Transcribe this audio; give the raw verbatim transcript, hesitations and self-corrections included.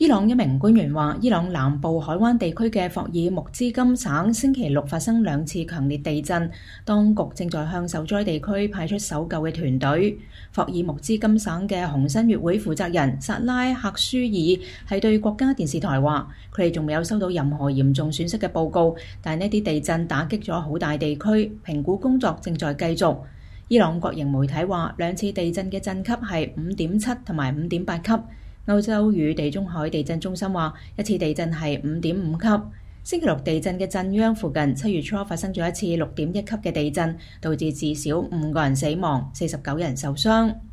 朗一名官員話，伊朗南部海灣地區嘅霍爾木茲金省星期六發生兩次強烈地震，當局正在向受災地區派出搜救嘅團隊。霍爾木茲金省嘅紅新月會負責人薩拉赫舒爾係對國家電視台話，佢哋仲未有收到任何嚴重損失嘅報告，但呢啲地震打擊咗好大地區，評估工作正在繼續。伊朗國營媒體話，兩次地震嘅震級係五點七同埋五點八級。歐洲與地中海地震中心話，一次地震係五點五級。星期六地震嘅震央附近，七月初發生咗一次六點一級嘅地震，導致至少五個人死亡，四十九人受傷。